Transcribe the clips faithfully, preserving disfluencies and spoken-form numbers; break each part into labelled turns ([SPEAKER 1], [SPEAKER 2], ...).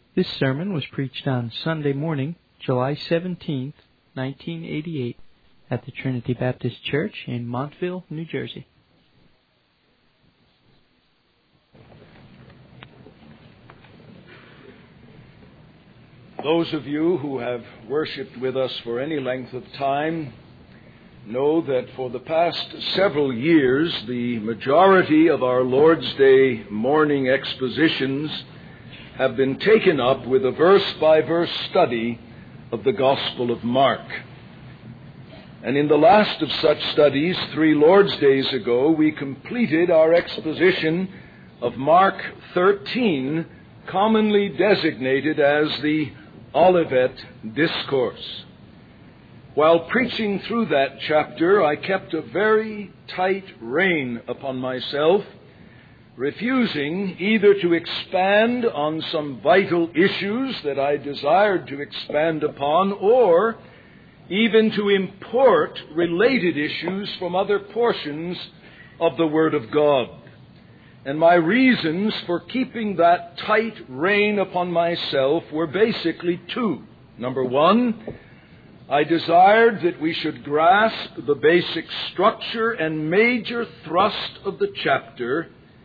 [SPEAKER 1] This sermon was preached on Sunday morning, July seventeenth, nineteen eighty-eight, at the Trinity Baptist Church in Montville, New Jersey.
[SPEAKER 2] Those of you who have worshipped with us for any length of time know that for the past several years, the majority of our Lord's Day morning expositions have been taken up with a verse-by-verse study of the Gospel of Mark. And in the last of such studies, three Lord's Days ago, we completed our exposition of Mark thirteen, commonly designated as the Olivet Discourse. While preaching through that chapter, I kept a very tight rein upon myself, refusing either to expand on some vital issues that I desired to expand upon, or even to import related issues from other portions of the Word of God. And my reasons for keeping that tight rein upon myself were basically two. Number one, I desired that we should grasp the basic structure and major thrust of the chapter,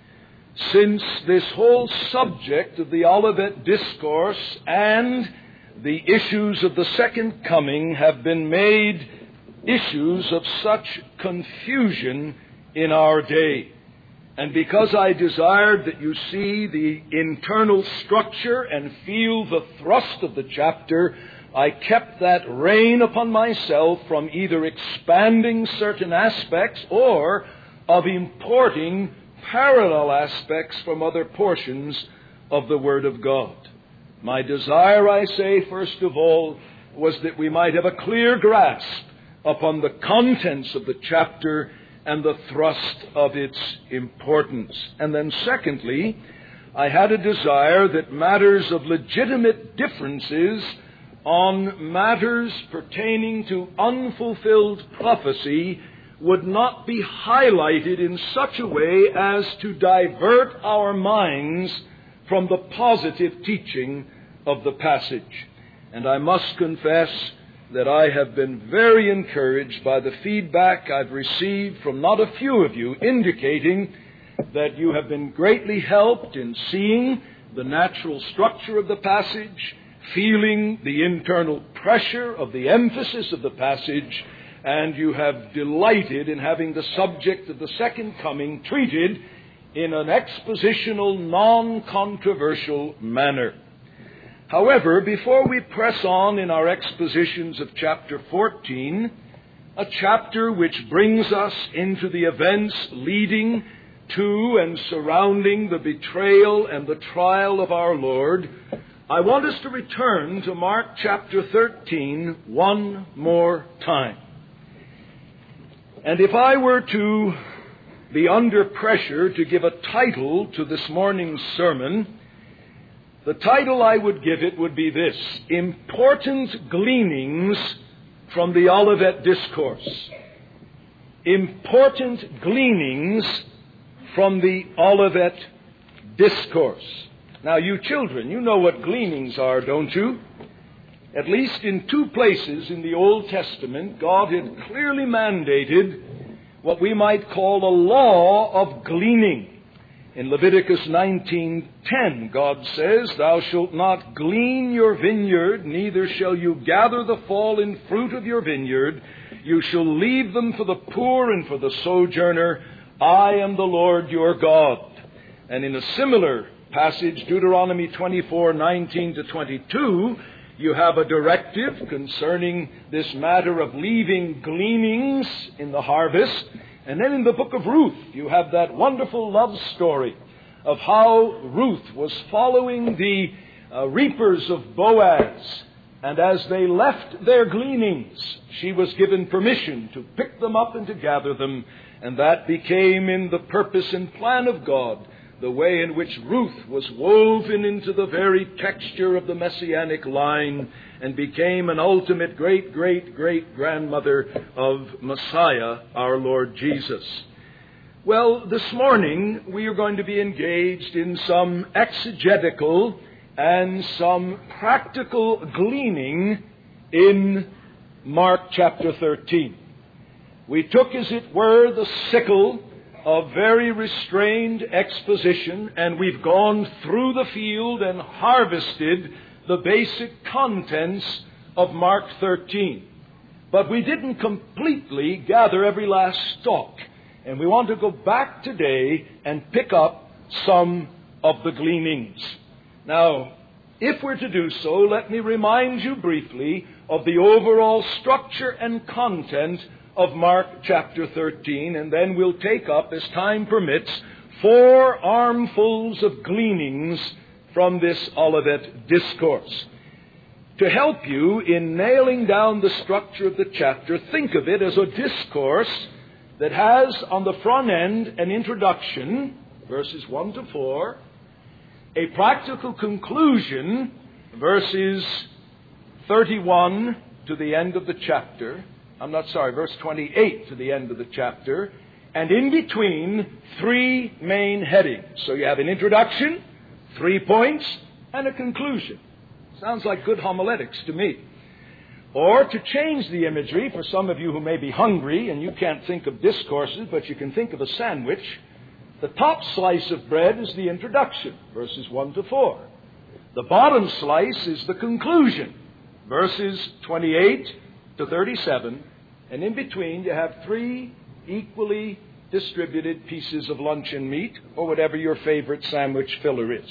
[SPEAKER 2] since this whole subject of the Olivet Discourse and the issues of the second coming have been made issues of such confusion in our day. And because I desired that you see the internal structure and feel the thrust of the chapter, I kept that rein upon myself from either expanding certain aspects or of importing parallel aspects from other portions of the Word of God. My desire, I say, first of all, was that we might have a clear grasp upon the contents of the chapter and the thrust of its importance. And then secondly, I had a desire that matters of legitimate differences on matters pertaining to unfulfilled prophecy would not be highlighted in such a way as to divert our minds from the positive teaching of the passage. And I must confess that I have been very encouraged by the feedback I've received from not a few of you, indicating that you have been greatly helped in seeing the natural structure of the passage, feeling the internal pressure of the emphasis of the passage, and you have delighted in having the subject of the second coming treated in an expositional, non-controversial manner. However, before we press on in our expositions of chapter fourteen, a chapter which brings us into the events leading to and surrounding the betrayal and the trial of our Lord, I want us to return to Mark chapter thirteen one more time. And if I were to be under pressure to give a title to this morning's sermon, the title I would give it would be this: Important Gleanings from the Olivet Discourse. Important Gleanings from the Olivet Discourse. Now, you children, you know what gleanings are, don't you? At least in two places in the Old Testament, God had clearly mandated what we might call a law of gleaning. In Leviticus nineteen ten, God says, "Thou shalt not glean your vineyard, neither shall you gather the fallen fruit of your vineyard. You shall leave them for the poor and for the sojourner. I am the Lord your God." And in a similar passage, Deuteronomy twenty-four nineteen to twenty-two, you have a directive concerning this matter of leaving gleanings in the harvest. And then in the book of Ruth, you have that wonderful love story of how Ruth was following the uh, reapers of Boaz. And as they left their gleanings, she was given permission to pick them up and to gather them. And that became, in the purpose and plan of God, the way in which Ruth was woven into the very texture of the Messianic line and became an ultimate great-great-great-grandmother of Messiah, our Lord Jesus. Well, this morning we are going to be engaged in some exegetical and some practical gleaning in Mark chapter thirteen. We took, as it were, the sickle of very restrained exposition, and we've gone through the field and harvested the basic contents of Mark thirteen. But we didn't completely gather every last stalk, and we want to go back today and pick up some of the gleanings. Now, if we're to do so, let me remind you briefly of the overall structure and content of Mark chapter thirteen, and then we'll take up, as time permits, four armfuls of gleanings from this Olivet Discourse. To help you in nailing down the structure of the chapter, think of it as a discourse that has on the front end an introduction, verses one to four, a practical conclusion, verses thirty-one to the end of the chapter. I'm not sorry, verse twenty-eight to the end of the chapter, and in between, three main headings. So you have an introduction, three points, and a conclusion. Sounds like good homiletics to me. Or to change the imagery, for some of you who may be hungry and you can't think of discourses, but you can think of a sandwich, the top slice of bread is the introduction, verses one to four. The bottom slice is the conclusion, verses twenty-eight to thirty-seven. And in between you have three equally distributed pieces of luncheon meat, or whatever your favorite sandwich filler is.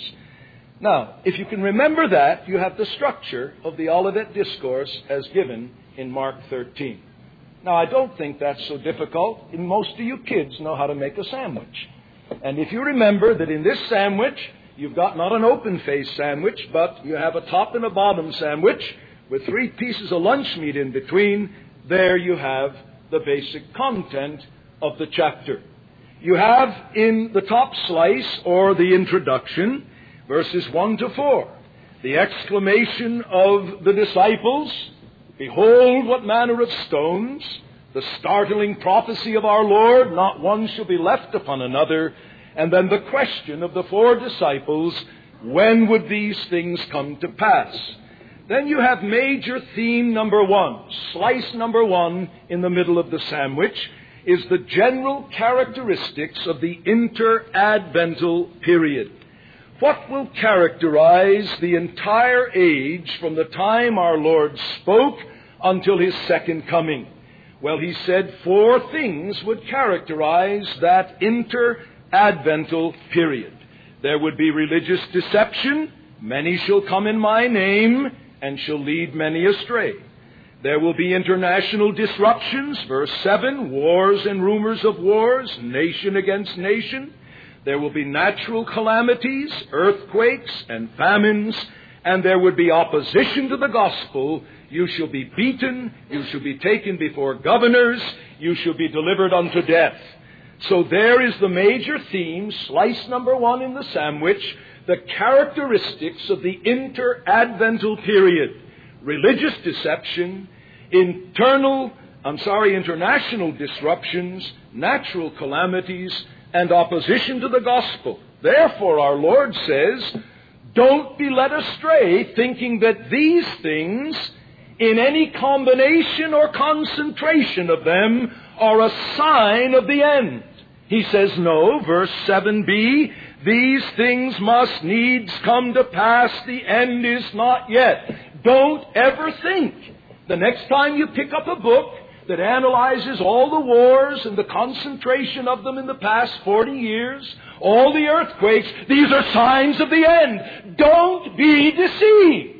[SPEAKER 2] Now, if you can remember that, you have the structure of the Olivet Discourse as given in Mark thirteen. Now, I don't think that's so difficult. And most of you kids know how to make a sandwich. And if you remember that in this sandwich, you've got not an open-faced sandwich, but you have a top and a bottom sandwich with three pieces of lunch meat in between, there you have the basic content of the chapter. You have in the top slice, or the introduction, verses one to four, the exclamation of the disciples, "Behold, what manner of stones," the startling prophecy of our Lord, "Not one shall be left upon another," and then the question of the four disciples, when would these things come to pass? Then you have major theme number one, slice number one in the middle of the sandwich, is the general characteristics of the interadvental period. What will characterize the entire age from the time our Lord spoke until His second coming? Well, He said four things would characterize that interadvental period. There would be religious deception. Many shall come in my name and shall lead many astray. There will be international disruptions. Verse seven, wars and rumors of wars, nation against nation. There will be natural calamities, earthquakes and famines, and there would be opposition to the gospel. You shall be beaten, you shall be taken before governors, you shall be delivered unto death. So there is the major theme, slice number one in the sandwich, the characteristics of the interadvental period. Religious deception, internal, I'm sorry, international disruptions, natural calamities, and opposition to the gospel. Therefore, our Lord says, don't be led astray thinking that these things, in any combination or concentration of them, are a sign of the end. He says, no, verse seven b, these things must needs come to pass, the end is not yet. Don't ever think the next time you pick up a book that analyzes all the wars and the concentration of them in the past forty years, all the earthquakes, these are signs of the end. Don't be deceived.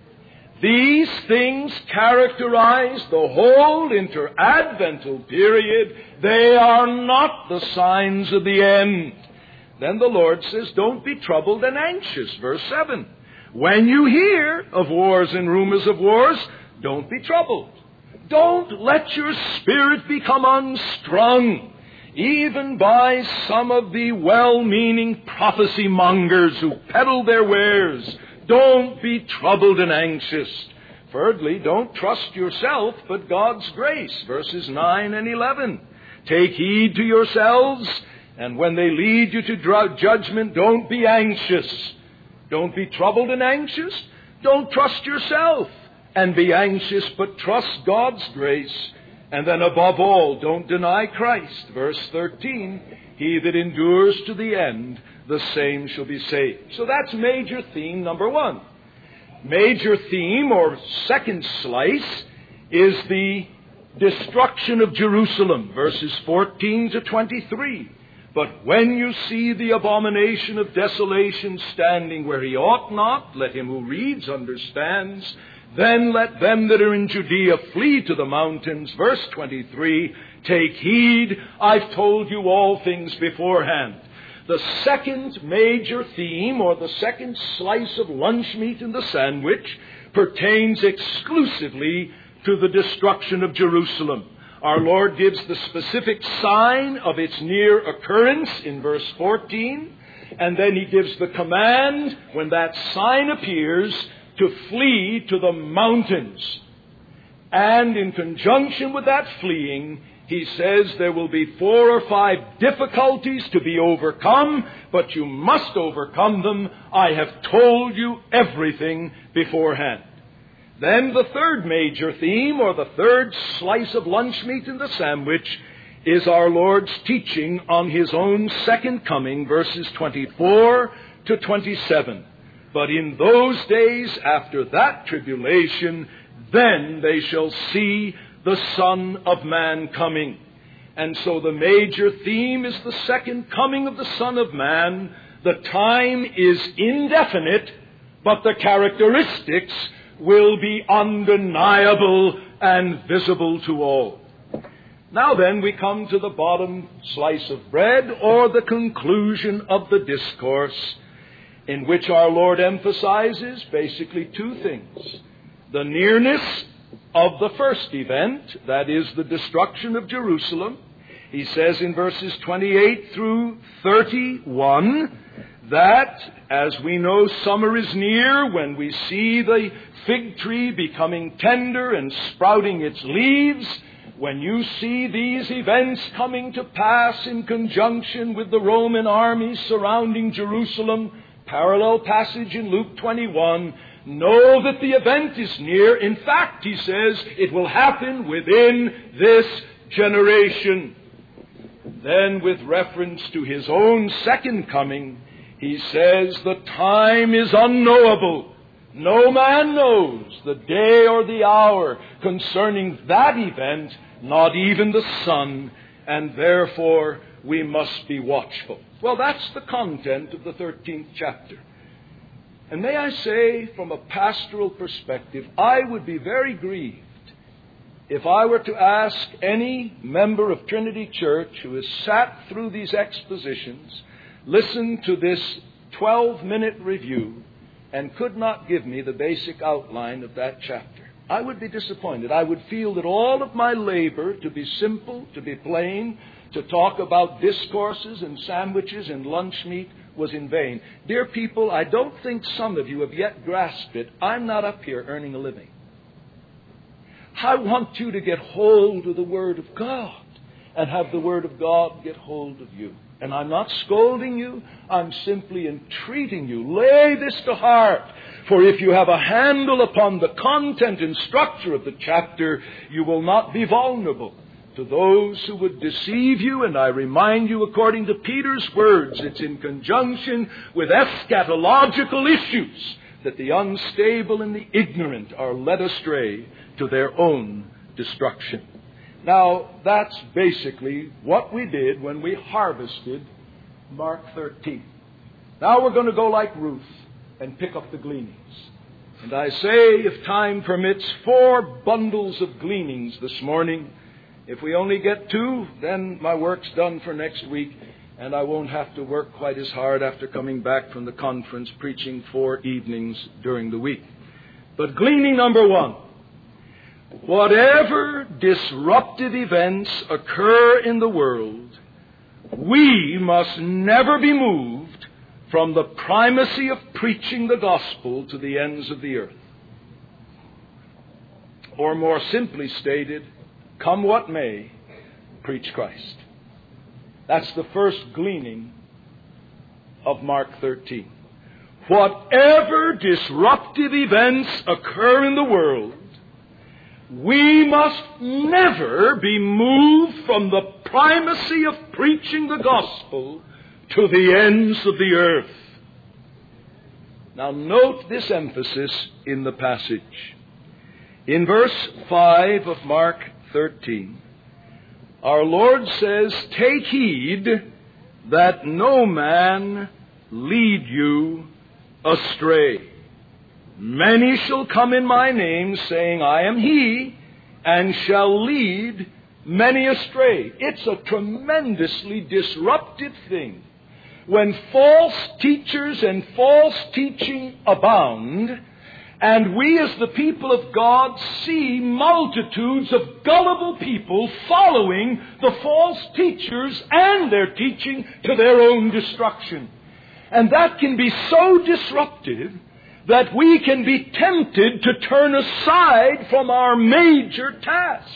[SPEAKER 2] These things characterize the whole interadvental period. They are not the signs of the end. Then the Lord says, don't be troubled and anxious. Verse seven. When you hear of wars and rumors of wars, don't be troubled. Don't let your spirit become unstrung, even by some of the well-meaning prophecy mongers who peddle their wares. Don't be troubled and anxious. Thirdly, don't trust yourself, but God's grace. Verses nine and eleven. Take heed to yourselves, and when they lead you to judgment, don't be anxious. Don't be troubled and anxious. Don't trust yourself and be anxious, but trust God's grace. And then above all, don't deny Christ. Verse thirteen, he that endures to the end, the same shall be saved. So that's major theme number one. Major theme, or second slice, is the destruction of Jerusalem, verses fourteen to twenty-three. But when you see the abomination of desolation standing where he ought not, let him who reads understands. Then let them that are in Judea flee to the mountains. Verse twenty-three, take heed, I've told you all things beforehand. The second major theme, or the second slice of lunch meat in the sandwich, pertains exclusively to the destruction of Jerusalem. Our Lord gives the specific sign of its near occurrence in verse fourteen, and then he gives the command, when that sign appears, to flee to the mountains. And in conjunction with that fleeing, he says there will be four or five difficulties to be overcome, but you must overcome them. I have told you everything beforehand. Then the third major theme, or the third slice of lunch meat in the sandwich, is our Lord's teaching on his own second coming, verses twenty-four to twenty-seven. But in those days, after that tribulation, then they shall see the Son of Man coming. And so the major theme is the second coming of the Son of Man. The time is indefinite, but the characteristics will be undeniable and visible to all. Now then, we come to the bottom slice of bread, or the conclusion of the discourse, in which our Lord emphasizes basically two things. The nearness of the first event, that is the destruction of Jerusalem. He says in verses twenty-eight through thirty-one that, as we know summer is near, when we see the fig tree becoming tender and sprouting its leaves, when you see these events coming to pass in conjunction with the Roman armies surrounding Jerusalem, parallel passage in Luke twenty-one, know that the event is near. In fact, he says, it will happen within this generation. Then, with reference to his own second coming, he says, the time is unknowable. No man knows the day or the hour concerning that event, not even the Son, and therefore we must be watchful. Well, that's the content of the thirteenth chapter. And may I say, from a pastoral perspective, I would be very grieved if I were to ask any member of Trinity Church who has sat through these expositions, listened to this twelve-minute review, and could not give me the basic outline of that chapter. I would be disappointed. I would feel that all of my labor to be simple, to be plain, to talk about discourses and sandwiches and lunch meat was in vain. Dear people, I don't think some of you have yet grasped it. I'm not up here earning a living. I want you to get hold of the Word of God and have the Word of God get hold of you. And I'm not scolding you. I'm simply entreating you. Lay this to heart. For if you have a handle upon the content and structure of the chapter, you will not be vulnerable to those who would deceive you. And I remind you, according to Peter's words, it's in conjunction with eschatological issues that the unstable and the ignorant are led astray to their own destruction. Now, that's basically what we did when we harvested Mark thirteen. Now we're going to go like Ruth and pick up the gleanings. And I say, if time permits, four bundles of gleanings this morning. If we only get two, then my work's done for next week, and I won't have to work quite as hard after coming back from the conference preaching four evenings during the week. But gleaning number one. Whatever disruptive events occur in the world, we must never be moved from the primacy of preaching the gospel to the ends of the earth. Or more simply stated, come what may, preach Christ. That's the first gleaning of Mark thirteen. whatever disruptive events occur in the world, we must never be moved from the primacy of preaching the gospel to the ends of the earth. Now note this emphasis in the passage. In verse five of Mark thirteen, our Lord says, "Take heed that no man lead you astray. Many shall come in my name, saying, I am he, and shall lead many astray." It's a tremendously disruptive thing when false teachers and false teaching abound, and we as the people of God see multitudes of gullible people following the false teachers and their teaching to their own destruction. And that can be so disruptive that we can be tempted to turn aside from our major task.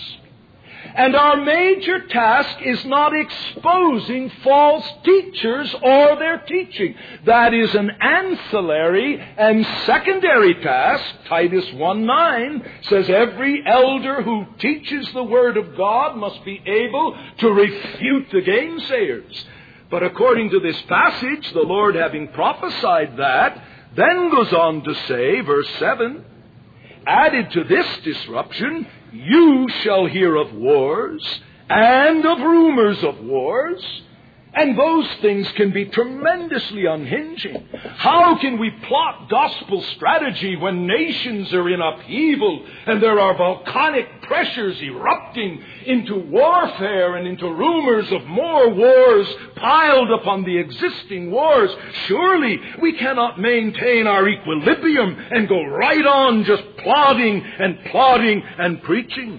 [SPEAKER 2] And our major task is not exposing false teachers or their teaching. That is an ancillary and secondary task. Titus one nine says every elder who teaches the Word of God must be able to refute the gainsayers. But according to this passage, the Lord, having prophesied that, then goes on to say, verse seven, "Added to this disruption, you shall hear of wars and of rumors of wars." And those things can be tremendously unhinging. How can we plot gospel strategy when nations are in upheaval and there are volcanic pressures erupting into warfare and into rumors of more wars piled upon the existing wars? Surely we cannot maintain our equilibrium and go right on just plodding and plodding and preaching.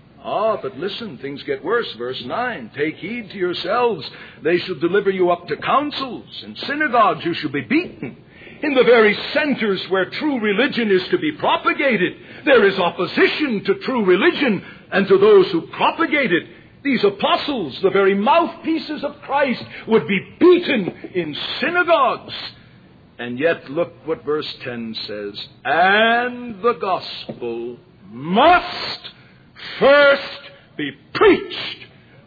[SPEAKER 2] Ah, but listen, things get worse. Verse nine, "Take heed to yourselves. They shall deliver you up to councils. In synagogues you shall be beaten." In the very centers where true religion is to be propagated, there is opposition to true religion and to those who propagate it. These apostles, the very mouthpieces of Christ, would be beaten in synagogues. And yet look what verse ten says. "And the gospel must first be preached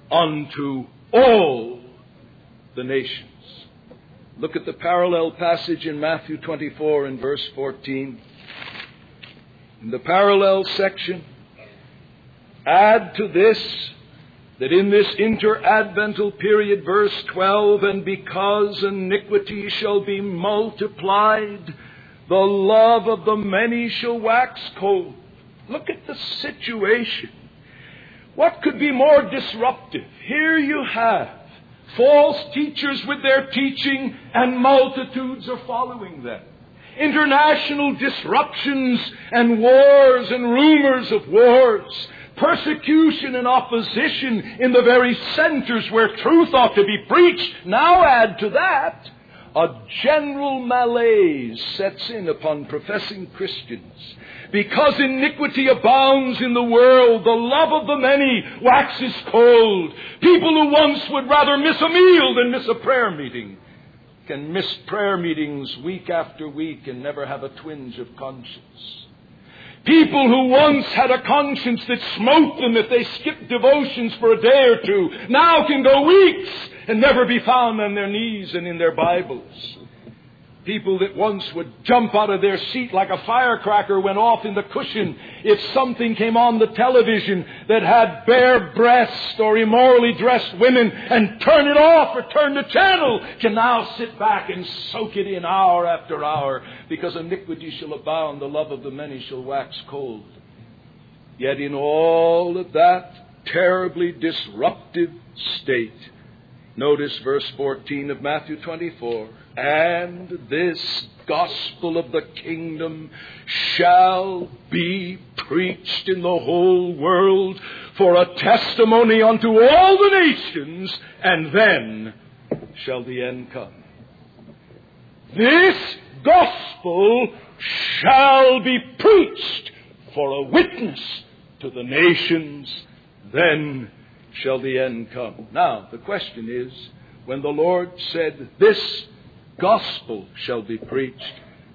[SPEAKER 2] unto all the nations." Look at the parallel passage in Matthew twenty-four and verse fourteen. In the parallel section, add to this that in this interadvental period, verse twelve, "And because iniquity shall be multiplied, the love of the many shall wax cold." Look at the situation. What could be more disruptive? Here you have false teachers with their teaching, and multitudes are following them. International disruptions and wars and rumors of wars. Persecution and opposition in the very centers where truth ought to be preached. Now add to that, a general malaise sets in upon professing Christians. Because iniquity abounds in the world, the love of the many waxes cold. People who once would rather miss a meal than miss a prayer meeting can miss prayer meetings week after week and never have a twinge of conscience. People who once had a conscience that smote them if they skipped devotions for a day or two now can go weeks and never be found on their knees and in their Bibles. People that once would jump out of their seat like a firecracker went off in the cushion if something came on the television that had bare-breasted or immorally dressed women, and turn it off or turn the channel, can now sit back and soak it in hour after hour. Because iniquity shall abound, the love of the many shall wax cold. Yet in all of that terribly disruptive state, notice verse fourteen of Matthew twenty-four. "And this gospel of the kingdom shall be preached in the whole world for a testimony unto all the nations, and then shall the end come." This gospel shall be preached for a witness to the nations, then shall the end come. Now, the question is, when the Lord said, "This gospel shall be preached,"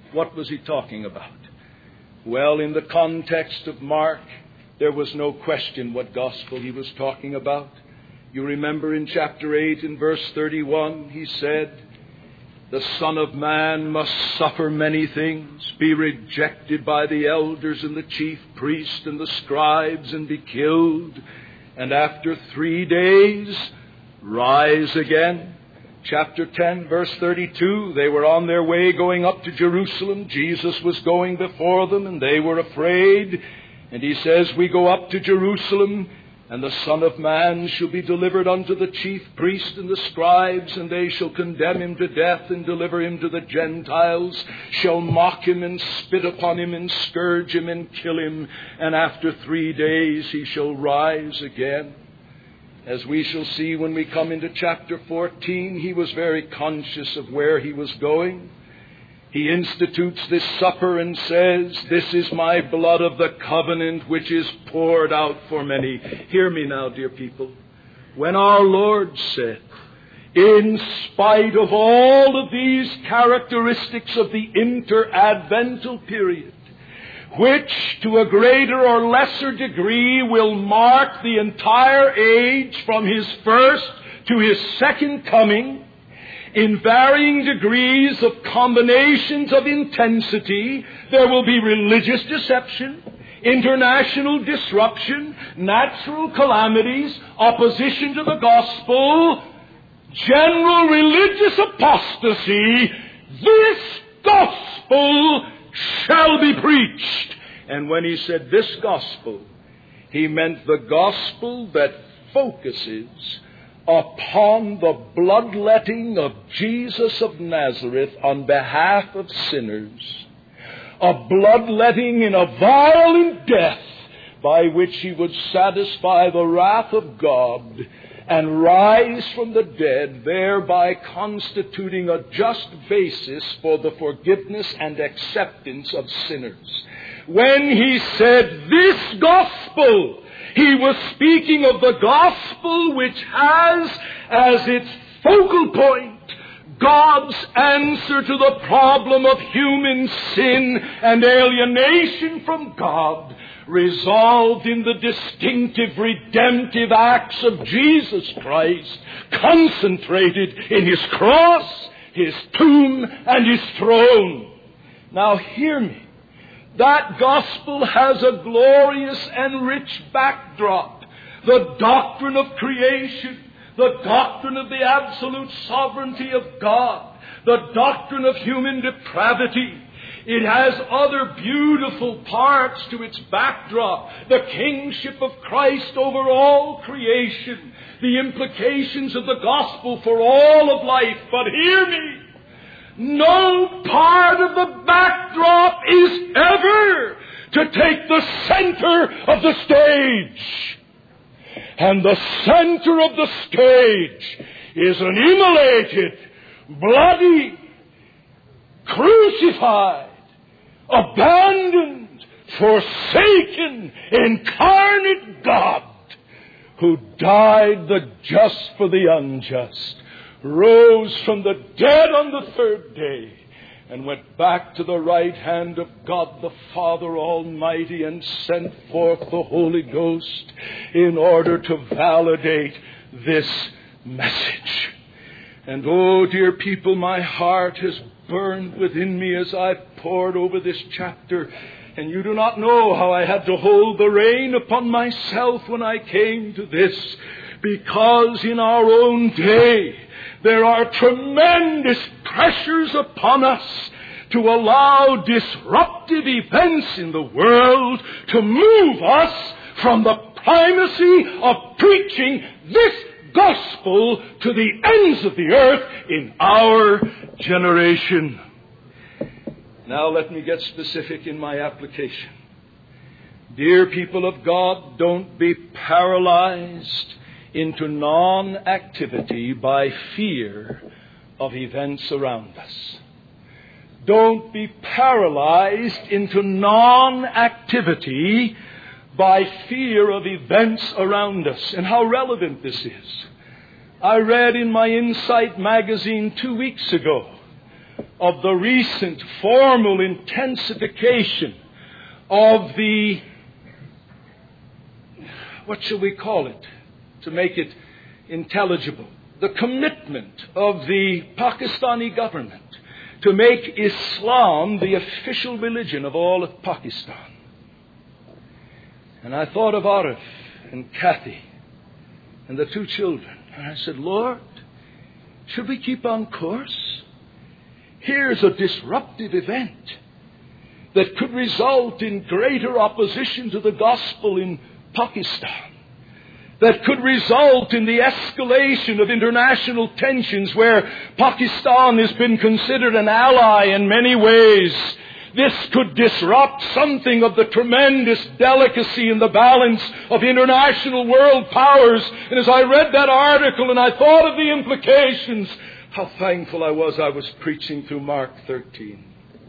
[SPEAKER 2] What was he talking about? Well, in the context of Mark, there was no question what gospel he was talking about. You remember in chapter eight, in verse thirty-one, he said, the Son of Man must suffer many things, be rejected by the elders and the chief priests and the scribes, and be killed, and after three days rise again. Chapter ten, verse thirty-two, they were on their way going up to Jerusalem. Jesus was going before them, and they were afraid. And he says, we go up to Jerusalem, and the Son of Man shall be delivered unto the chief priests and the scribes, and they shall condemn him to death and deliver him to the Gentiles, shall mock him and spit upon him and scourge him and kill him, and after three days he shall rise again. As we shall see when we come into chapter fourteen, he was very conscious of where he was going. He institutes this supper and says, this is my blood of the covenant which is poured out for many. Hear me now, dear people. When our Lord said, in spite of all of these characteristics of the interadvental period, which to a greater or lesser degree will mark the entire age from his first to his second coming, in varying degrees of combinations of intensity, there will be religious deception, international disruption, natural calamities, opposition to the gospel, general religious apostasy. This gospel shall be preached. And when he said this gospel, he meant the gospel that focuses upon the bloodletting of Jesus of Nazareth on behalf of sinners, a bloodletting in a violent death by which he would satisfy the wrath of God and rise from the dead, thereby constituting a just basis for the forgiveness and acceptance of sinners. When he said this gospel, he was speaking of the gospel which has as its focal point God's answer to the problem of human sin and alienation from God, resolved in the distinctive redemptive acts of Jesus Christ, concentrated in his cross, his tomb, and his throne. Now hear me. That gospel has a glorious and rich backdrop. The doctrine of creation, the doctrine of the absolute sovereignty of God, the doctrine of human depravity. It has other beautiful parts to its backdrop. The kingship of Christ over all creation, the implications of the gospel for all of life. But hear me. No part of the backdrop is ever to take the center of the stage. And the center of the stage is an immolated, bloody, crucified, abandoned, forsaken, incarnate God who died the just for the unjust, rose from the dead on the third day, and went back to the right hand of God the Father Almighty and sent forth the Holy Ghost in order to validate this message. And oh, dear people, my heart has burned within me as I've pored over this chapter. And you do not know how I had to hold the rein upon myself when I came to this. Because in our own day, there are tremendous pressures upon us to allow disruptive events in the world to move us from the primacy of preaching this gospel to the ends of the earth in our generation. Now let me get specific in my application. Dear people of God, don't be paralyzed into non-activity by fear of events around us. Don't be paralyzed into non-activity by fear of events around us. And how relevant this is. I read in my Insight magazine two weeks ago of the recent formal intensification of the, what shall we call it, to make it intelligible, the commitment of the Pakistani government to make Islam the official religion of all of Pakistan. And I thought of Arif and Kathy and the two children. And I said, Lord, should we keep on course? Here's a disruptive event that could result in greater opposition to the gospel in Pakistan, that could result in the escalation of international tensions where Pakistan has been considered an ally in many ways. This could disrupt something of the tremendous delicacy in the balance of international world powers. And as I read that article and I thought of the implications, how thankful I was I was preaching through Mark thirteen.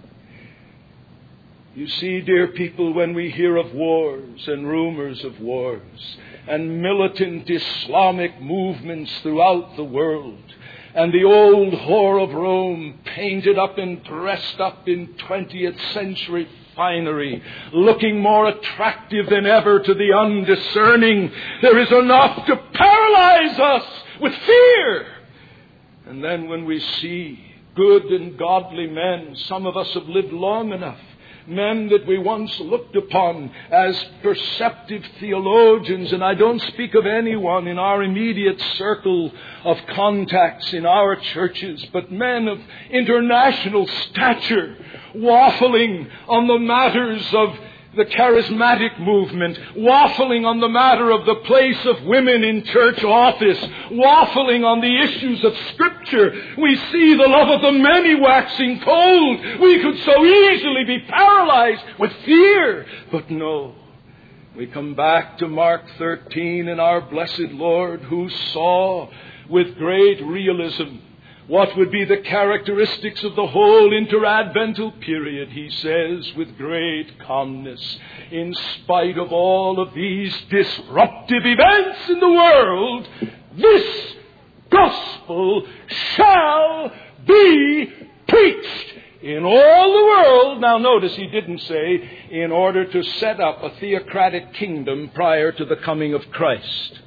[SPEAKER 2] You see, dear people, when we hear of wars and rumors of wars and militant Islamic movements throughout the world, and the old whore of Rome painted up and dressed up in twentieth century finery, looking more attractive than ever to the undiscerning, there is enough to paralyze us with fear. And then when we see good and godly men, some of us have lived long enough, men that we once looked upon as perceptive theologians, and I don't speak of anyone in our immediate circle of contacts in our churches, but men of international stature, waffling on the matters of the charismatic movement, waffling on the matter of the place of women in church office, waffling on the issues of Scripture. We see the love of the many waxing cold. We could so easily be paralyzed with fear. But no, we come back to Mark thirteen and our blessed Lord, who saw with great realism what would be the characteristics of the whole interadvental period. He says with great calmness, in spite of all of these disruptive events in the world, this gospel shall be preached in all the world. Now notice he didn't say in order to set up a theocratic kingdom prior to the coming of Christ.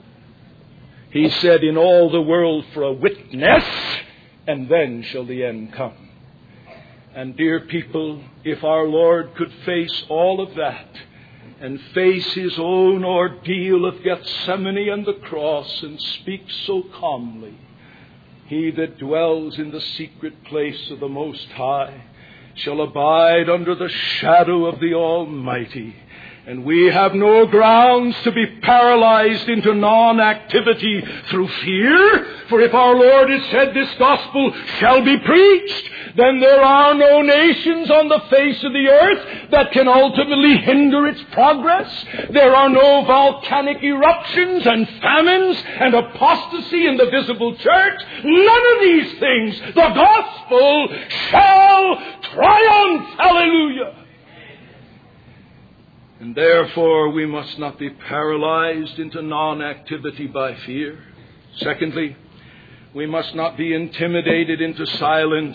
[SPEAKER 2] He said in all the world for a witness, and then shall the end come. And dear people, if our Lord could face all of that and face his own ordeal of Gethsemane and the cross and speak so calmly, he that dwells in the secret place of the Most High shall abide under the shadow of the Almighty. And we have no grounds to be paralyzed into non-activity through fear. For if our Lord has said this gospel shall be preached, then there are no nations on the face of the earth that can ultimately hinder its progress. There are no volcanic eruptions and famines and apostasy in the visible church. None of these things. The gospel shall triumph. Hallelujah. And therefore, we must not be paralyzed into non-activity by fear. Secondly, we must not be intimidated into silence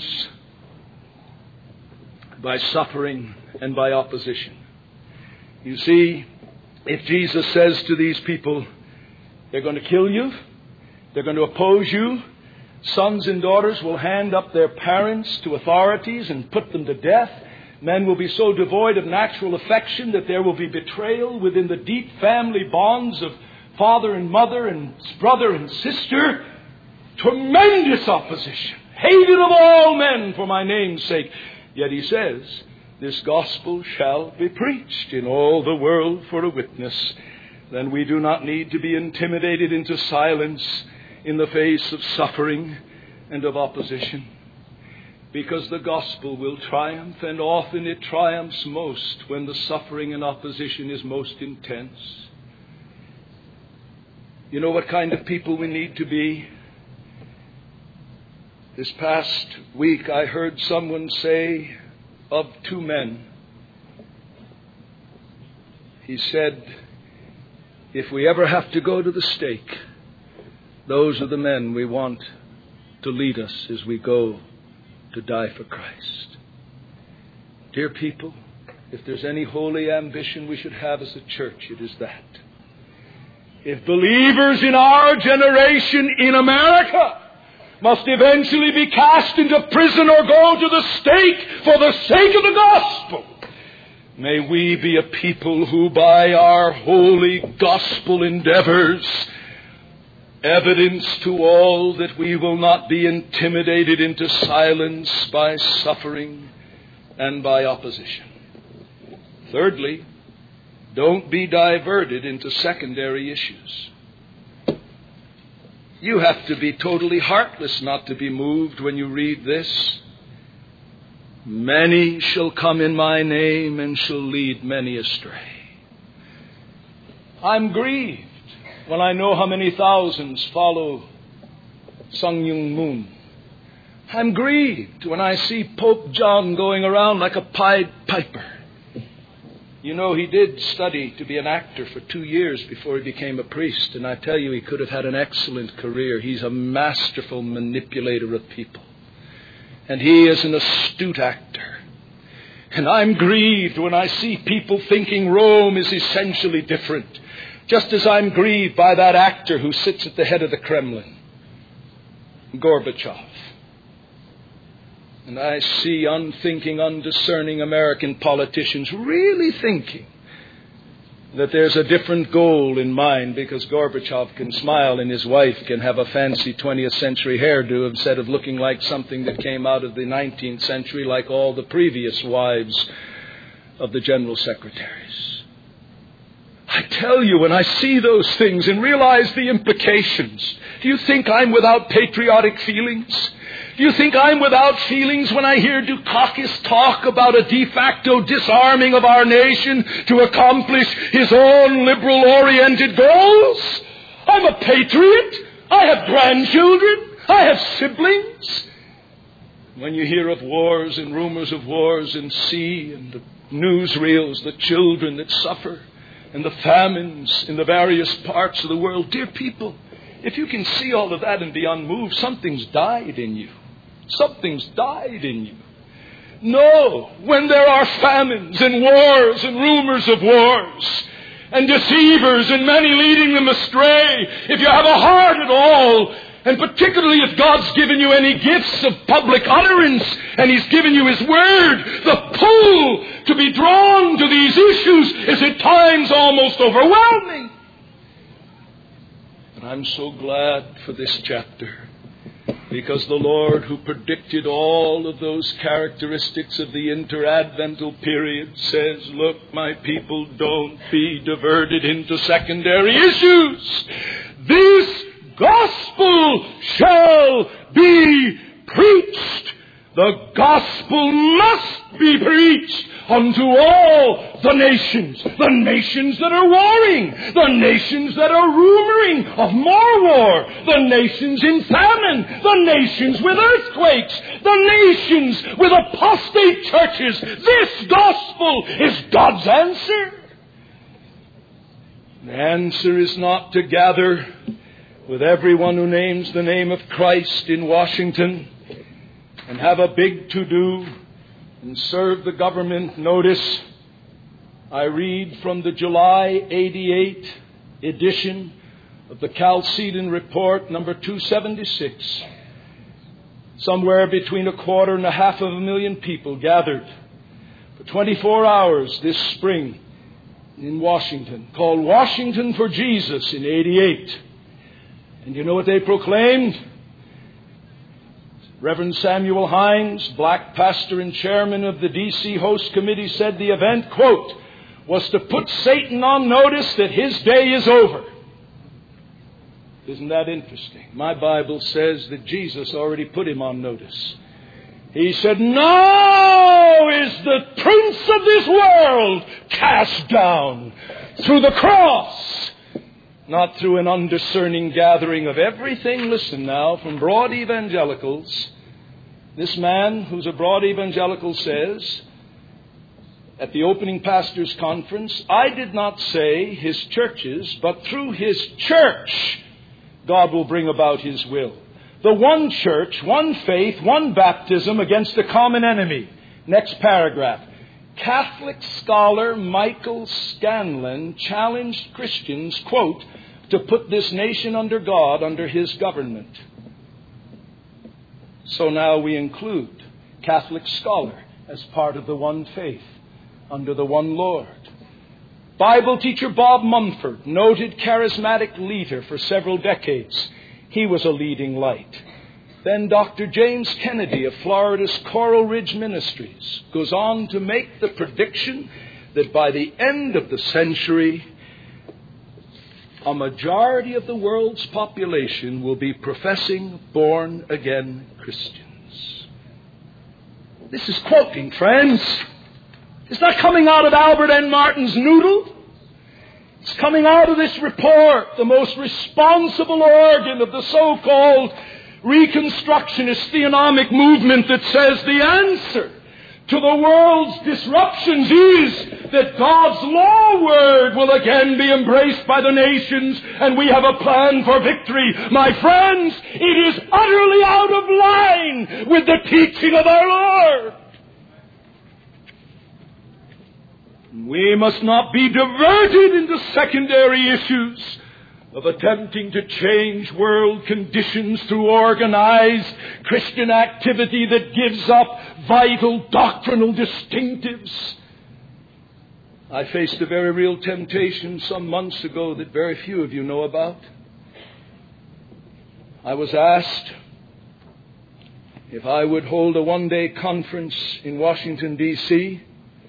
[SPEAKER 2] by suffering and by opposition. You see, if Jesus says to these people, they're going to kill you, they're going to oppose you, sons and daughters will hand up their parents to authorities and put them to death, men will be so devoid of natural affection that there will be betrayal within the deep family bonds of father and mother and brother and sister. Tremendous opposition. Hated of all men for my name's sake. Yet he says, this gospel shall be preached in all the world for a witness. Then we do not need to be intimidated into silence in the face of suffering and of opposition. Because the gospel will triumph, and often it triumphs most when the suffering and opposition is most intense. You know what kind of people we need to be? This past week I heard someone say of two men. He said, if we ever have to go to the stake, those are the men we want to lead us as we go to die for Christ. Dear people, if there's any holy ambition we should have as a church, it is that. If believers in our generation in America must eventually be cast into prison or go to the stake for the sake of the gospel, may we be a people who by our holy gospel endeavors evidence to all that we will not be intimidated into silence by suffering and by opposition. Thirdly, don't be diverted into secondary issues. You have to be totally heartless not to be moved when you read this. Many shall come in my name and shall lead many astray. I'm grieved when I know how many thousands follow Sun Myung Moon. I'm grieved when I see Pope John going around like a Pied Piper. You know, he did study to be an actor for two years before he became a priest, and I tell you, he could have had an excellent career. He's a masterful manipulator of people. And he is an astute actor. And I'm grieved when I see people thinking Rome is essentially different, just as I'm grieved by that actor who sits at the head of the Kremlin, Gorbachev. And I see unthinking, undiscerning American politicians really thinking that there's a different goal in mind because Gorbachev can smile and his wife can have a fancy twentieth century hairdo instead of looking like something that came out of the nineteenth century like all the previous wives of the general secretaries. I tell you, when I see those things and realize the implications, do you think I'm without patriotic feelings? Do you think I'm without feelings when I hear Dukakis talk about a de facto disarming of our nation to accomplish his own liberal-oriented goals? I'm a patriot. I have grandchildren. I have siblings. When you hear of wars and rumors of wars and see and the newsreels, the children that suffer and the famines in the various parts of the world, dear people, if you can see all of that and be unmoved, something's died in you. Something's died in you. No, when there are famines and wars and rumors of wars and deceivers and many leading them astray, if you have a heart at all, and particularly if God's given you any gifts of public utterance and He's given you His Word, the pull to be drawn to these issues is at times almost overwhelming. And I'm so glad for this chapter, because the Lord, who predicted all of those characteristics of the interadvental period, says, look, my people, don't be diverted into secondary issues. This gospel shall be preached. The gospel must be preached unto all the nations. The nations that are warring. The nations that are rumoring of more war. The nations in famine. The nations with earthquakes. The nations with apostate churches. This gospel is God's answer. The answer is not to gather with everyone who names the name of Christ in Washington and have a big to-do and serve the government. Notice, I read from the July eighty-eight edition of the Chalcedon Report, number two seventy-six. Somewhere between a quarter and a half of a million people gathered for twenty-four hours this spring in Washington, called Washington for Jesus in eighty-eight. And you know what they proclaimed? Reverend Samuel Hines, black pastor and chairman of the D C Host Committee, said the event, quote, was to put Satan on notice that his day is over. Isn't that interesting? My Bible says that Jesus already put him on notice. He said, now is the prince of this world cast down through the cross, not through an undiscerning gathering of everything. Listen now, from broad evangelicals. This man, who's a broad evangelical, says at the opening pastors' conference, I did not say his churches, but through his church, God will bring about His will. The one church, one faith, one baptism against a common enemy. Next paragraph. Catholic scholar Michael Scanlon challenged Christians, quote, to put this nation under God, under His government. So now we include Catholic scholar as part of the one faith, under the one Lord. Bible teacher Bob Mumford, noted charismatic leader for several decades. He was a leading light. Then Doctor James Kennedy of Florida's Coral Ridge Ministries goes on to make the prediction that by the end of the century, a majority of the world's population will be professing born-again Christians. This is quoting, friends. It's not coming out of Albert N. Martin's noodle. It's coming out of this report, the most responsible organ of the so-called Reconstructionist theonomic movement that says the answer to the world's disruptions is that God's law word will again be embraced by the nations, and we have a plan for victory. My friends, it is utterly out of line with the teaching of our Lord. We must not be diverted into secondary issues of attempting to change world conditions through organized Christian activity that gives up vital doctrinal distinctives. I faced a very real temptation some months ago that very few of you know about. I was asked if I would hold a one-day conference in Washington, D C,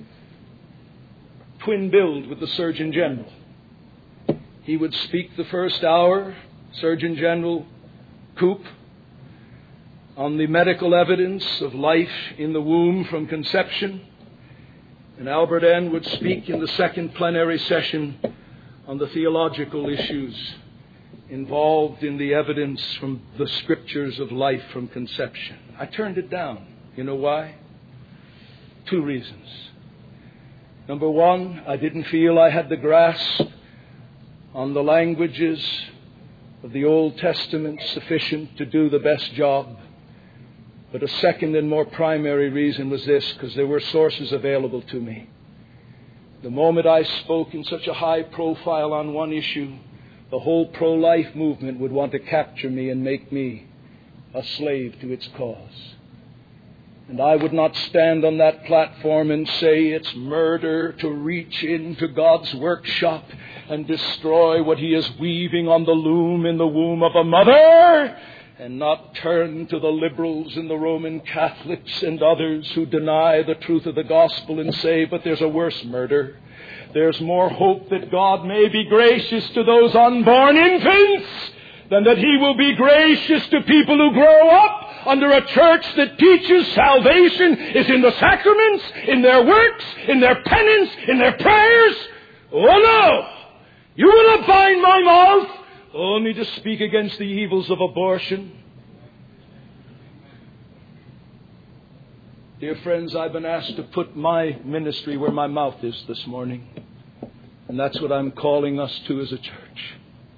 [SPEAKER 2] twin-billed with the Surgeon General. He would speak the first hour, Surgeon General Koop, on the medical evidence of life in the womb from conception. And Albert N. would speak in the second plenary session on the theological issues involved in the evidence from the scriptures of life from conception. I turned it down. You know why? Two reasons. Number one, I didn't feel I had the grasp on the languages of the Old Testament sufficient to do the best job. But a second and more primary reason was this, because there were sources available to me. The moment I spoke in such a high profile on one issue, the whole pro-life movement would want to capture me and make me a slave to its cause. And I would not stand on that platform and say it's murder to reach into God's workshop and destroy what He is weaving on the loom in the womb of a mother, and not turn to the liberals and the Roman Catholics and others who deny the truth of the gospel and say, but there's a worse murder. There's more hope that God may be gracious to those unborn infants than that He will be gracious to people who grow up under a church that teaches salvation is in the sacraments, in their works, in their penance, in their prayers. Oh no! You will not bind my mouth only to speak against the evils of abortion. Dear friends, I've been asked to put my ministry where my mouth is this morning. And that's what I'm calling us to as a church.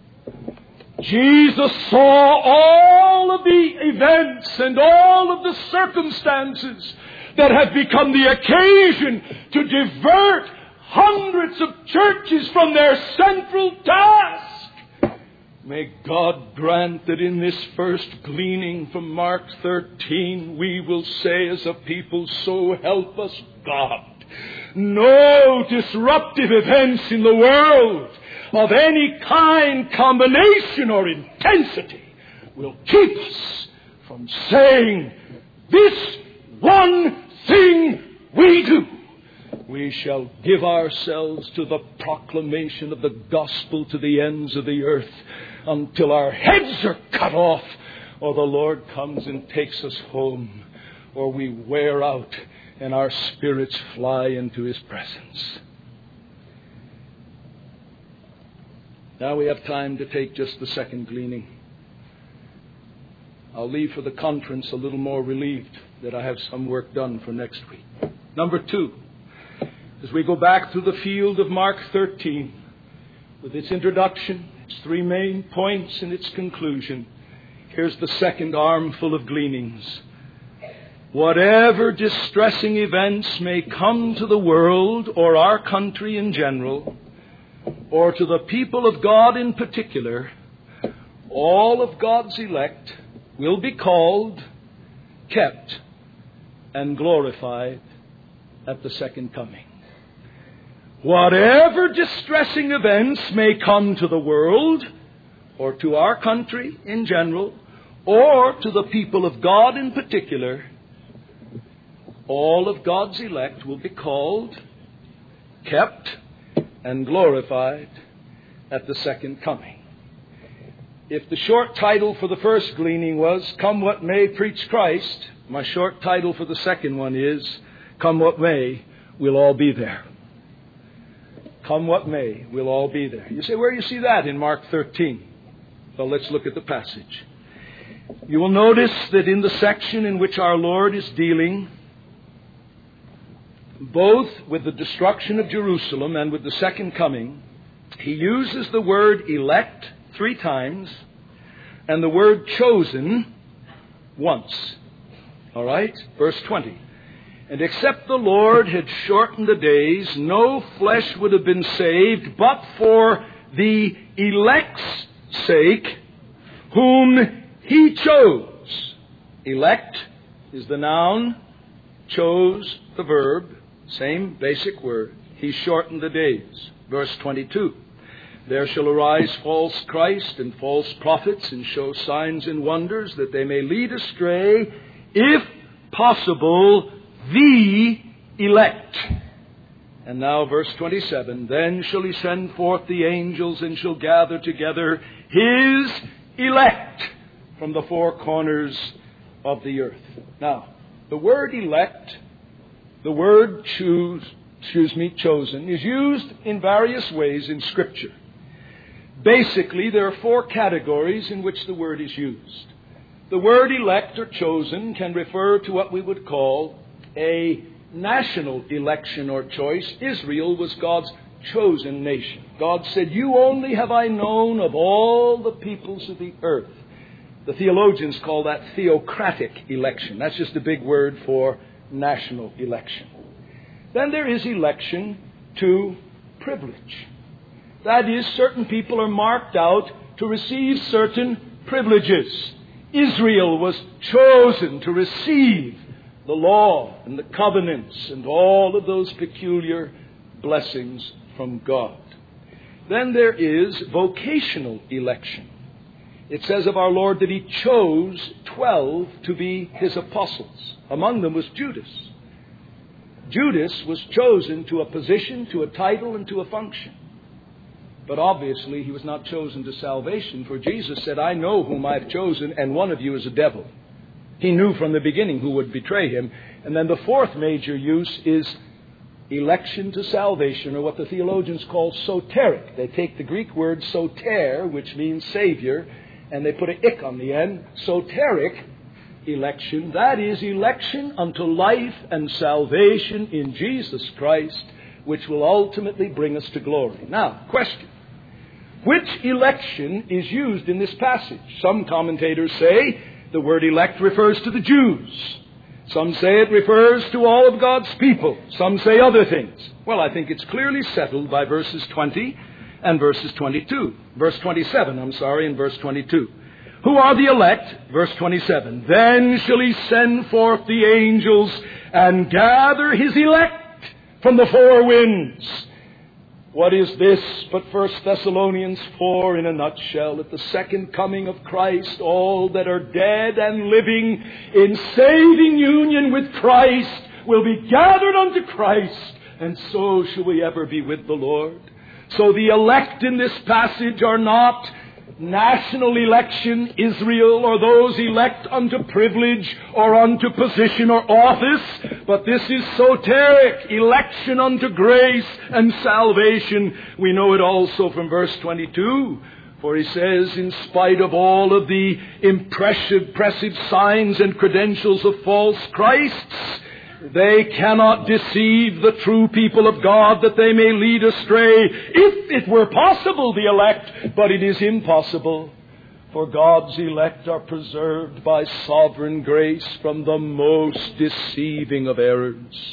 [SPEAKER 2] Jesus saw all of the events and all of the circumstances that have become the occasion to divert hundreds of churches from their central task. May God grant that in this first gleaning from Mark thirteen, we will say as a people, so help us God. No disruptive events in the world of any kind, combination, or intensity will keep us from saying this one thing we do. We shall give ourselves to the proclamation of the gospel to the ends of the earth until our heads are cut off, or the Lord comes and takes us home, or we wear out and our spirits fly into His presence. Now we have time to take just the second gleaning. I'll leave for the conference a little more relieved that I have some work done for next week. Number two, as we go back through the field of Mark thirteen, with its introduction, its three main points, and its conclusion, Here's the second armful of gleanings. Whatever distressing events may come to the world or our country in general, or to the people of God in particular, all of God's elect will be called, kept, and glorified at the second coming. Whatever distressing events may come to the world, or to our country in general, or to the people of God in particular, all of God's elect will be called, kept, and glorified at the second coming. If the short title for the first gleaning was, Come What May, Preach Christ, my short title for the second one is, Come What May, We'll All Be There. Come what may, we'll all be there. You say, where do you see that? In Mark thirteen. Well, let's look at the passage. You will notice that in the section in which our Lord is dealing both with the destruction of Jerusalem and with the second coming, He uses the word elect three times and the word chosen once. All right? Verse twenty. And except the Lord had shortened the days, no flesh would have been saved, but for the elect's sake, whom He chose. Elect is the noun, chose the verb, same basic word. He shortened the days. Verse twenty-two. There shall arise false Christ and false prophets, and show signs and wonders, that they may lead astray, if possible, the elect. And now verse twenty-seven. Then shall He send forth the angels, and shall gather together His elect from the four corners of the earth. Now, the word elect, the word choose, excuse me, chosen, is used in various ways in Scripture. Basically, there are four categories in which the word is used. The word elect or chosen can refer to what we would call a national election or choice. Israel was God's chosen nation. God said, you only have I known of all the peoples of the earth. The theologians call that theocratic election. That's just a big word for national election. Then there is election to privilege. That is, certain people are marked out to receive certain privileges. Israel was chosen to receive the law and the covenants and all of those peculiar blessings from God. Then there is vocational election. It says of our Lord that He chose twelve to be His apostles. Among them was Judas. Judas was chosen to a position, to a title, and to a function. But obviously he was not chosen to salvation, for Jesus said, I know whom I've chosen, and one of you is a devil. He knew from the beginning who would betray Him. And then the fourth major use is election to salvation, or what the theologians call soteric. They take the Greek word soter, which means Savior, and they put an ick on the end. Soteric election, that is election unto life and salvation in Jesus Christ, which will ultimately bring us to glory. Now, question. Which election is used in this passage? Some commentators say the word elect refers to the Jews. Some say it refers to all of God's people. Some say other things. Well, I think it's clearly settled by verses twenty and verses twenty-two. Verse twenty-seven, I'm sorry, and verse twenty-two. Who are the elect? Verse twenty-seven. Then shall He send forth the angels and gather His elect from the four winds. What is this but First Thessalonians four in a nutshell? At the second coming of Christ, all that are dead and living in saving union with Christ will be gathered unto Christ, and so shall we ever be with the Lord. So the elect in this passage are not national election, Israel, or those elect unto privilege or unto position or office, but this is soteric, election unto grace and salvation. We know it also from verse twenty-two, for he says, in spite of all of the impressive, impressive signs and credentials of false Christs, they cannot deceive the true people of God, that they may lead astray, if it were possible, the elect, but it is impossible. For God's elect are preserved by sovereign grace from the most deceiving of errors.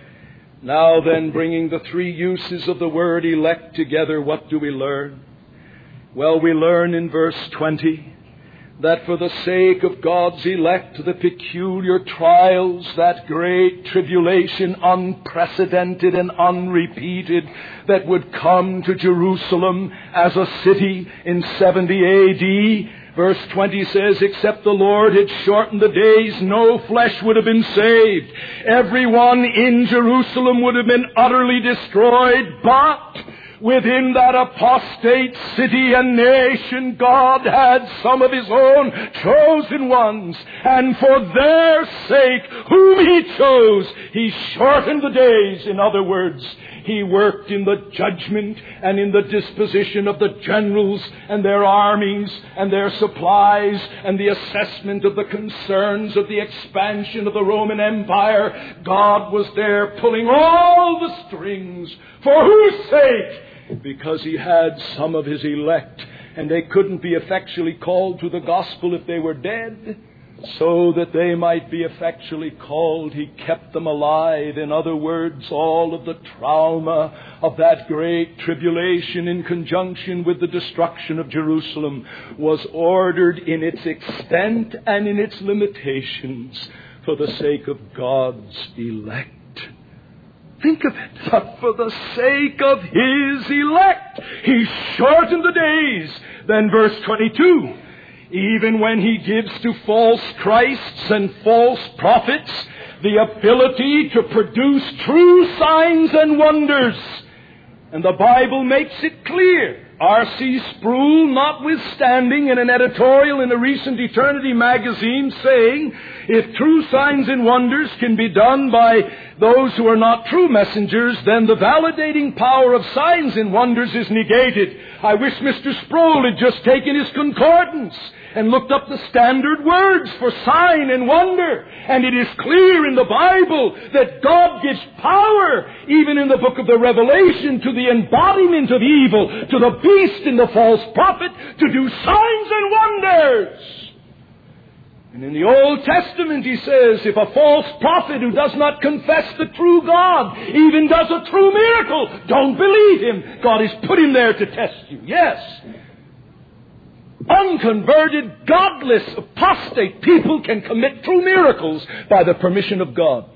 [SPEAKER 2] Now then, bringing the three uses of the word elect together, what do we learn? Well, we learn in verse twenty that for the sake of God's elect, the peculiar trials, that great tribulation, unprecedented and unrepeated, that would come to Jerusalem as a city in seventy A D, verse twenty says, except the Lord had shortened the days, no flesh would have been saved. Everyone in Jerusalem would have been utterly destroyed, but within that apostate city and nation, God had some of His own chosen ones. And for their sake, whom He chose, He shortened the days. In other words, He worked in the judgment and in the disposition of the generals and their armies and their supplies and the assessment of the concerns of the expansion of the Roman Empire. God was there pulling all the strings. For whose sake? Because He had some of His elect, and they couldn't be effectually called to the gospel if they were dead. So that they might be effectually called, He kept them alive. In other words, all of the trauma of that great tribulation in conjunction with the destruction of Jerusalem was ordered in its extent and in its limitations for the sake of God's elect. Think of it. But for the sake of His elect, He shortened the days. Then verse twenty-two. Even when He gives to false Christs and false prophets the ability to produce true signs and wonders. And the Bible makes it clear. R C Sproul, notwithstanding, in an editorial in a recent Eternity magazine, saying, if true signs and wonders can be done by those who are not true messengers, then the validating power of signs and wonders is negated. I wish Mister Sproul had just taken his concordance and looked up the standard words for sign and wonder. And it is clear in the Bible that God gives power, even in the book of the Revelation, to the embodiment of evil, to the beast and the false prophet, to do signs and wonders. And in the Old Testament, He says, if a false prophet who does not confess the true God even does a true miracle, don't believe him. God has put him there to test you. Yes. Unconverted, godless, apostate people can commit true miracles by the permission of God.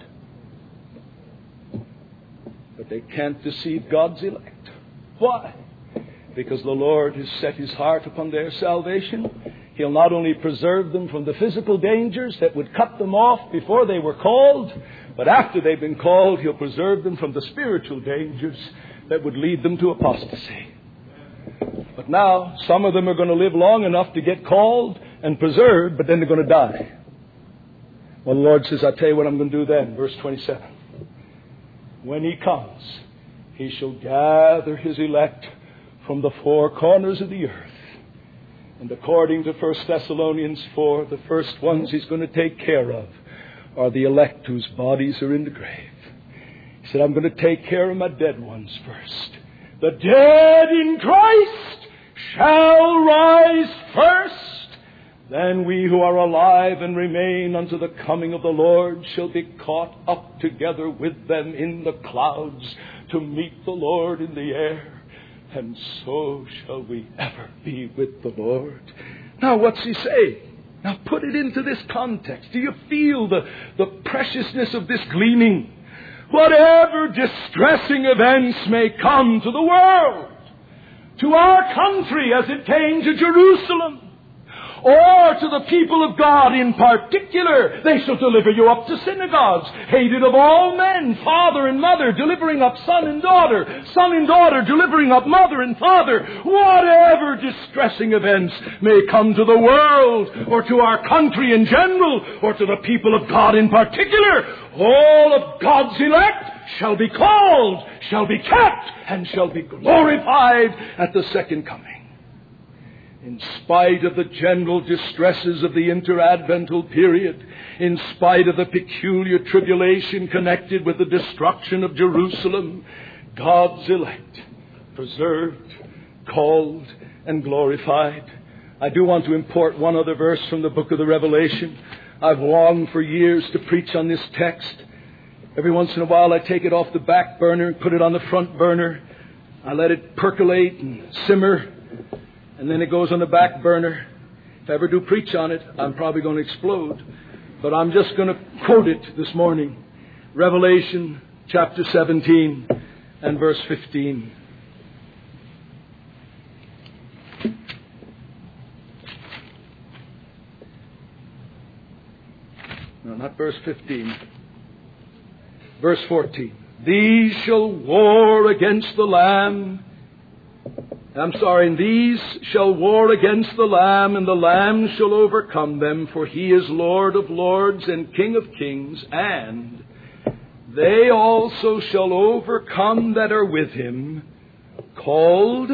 [SPEAKER 2] But they can't deceive God's elect. Why? Because the Lord has set His heart upon their salvation. He'll not only preserve them from the physical dangers that would cut them off before they were called, but after they've been called, He'll preserve them from the spiritual dangers that would lead them to apostasy. But now, some of them are going to live long enough to get called and preserved, but then they're going to die. Well, the Lord says, I'll tell you what I'm going to do then. Verse twenty-seven. When He comes, He shall gather His elect from the four corners of the earth. And according to First Thessalonians four, the first ones He's going to take care of are the elect whose bodies are in the grave. He said, I'm going to take care of my dead ones first. The dead in Christ shall rise first. Then we who are alive and remain unto the coming of the Lord shall be caught up together with them in the clouds to meet the Lord in the air. And so shall we ever be with the Lord. Now, what's He saying? Now, put it into this context. Do you feel the, the preciousness of this gleaning? Whatever distressing events may come to the world, to our country as it came to Jerusalem, or to the people of God in particular, they shall deliver you up to synagogues, hated of all men, father and mother, delivering up son and daughter, son and daughter, delivering up mother and father. Whatever distressing events may come to the world, or to our country in general, or to the people of God in particular, all of God's elect shall be called, shall be kept, and shall be glorified at the second coming. In spite of the general distresses of the interadvental period, in spite of the peculiar tribulation connected with the destruction of Jerusalem, God's elect, preserved, called, and glorified. I do want to import one other verse from the book of the Revelation. I've longed for years to preach on this text. Every once in a while I take it off the back burner and put it on the front burner. I let it percolate and simmer, and then it goes on the back burner. If I ever do preach on it, I'm probably going to explode. But I'm just going to quote it this morning. Revelation chapter seventeen and verse fifteen. No, not verse fifteen. Verse fourteen. These shall war against the Lamb. I'm sorry, and these shall war against the Lamb, and the Lamb shall overcome them, for He is Lord of lords and King of kings, and they also shall overcome that are with Him, called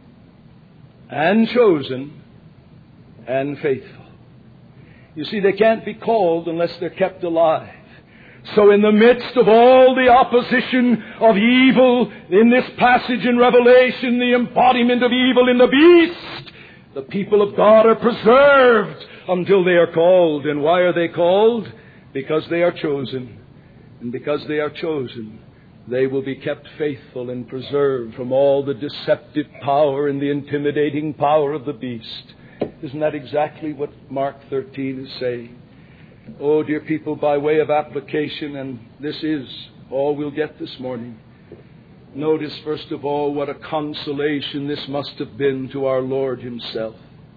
[SPEAKER 2] and chosen and faithful. You see, they can't be called unless they're kept alive. So in the midst of all the opposition of evil in this passage in Revelation, the embodiment of evil in the beast, the people of God are preserved until they are called. And why are they called? Because they are chosen. And because they are chosen, they will be kept faithful and preserved from all the deceptive power and the intimidating power of the beast. Isn't that exactly what Mark thirteen is saying? Oh, dear people, by way of application, and this is all we'll get this morning, notice, first of all, what a consolation this must have been to our Lord Himself.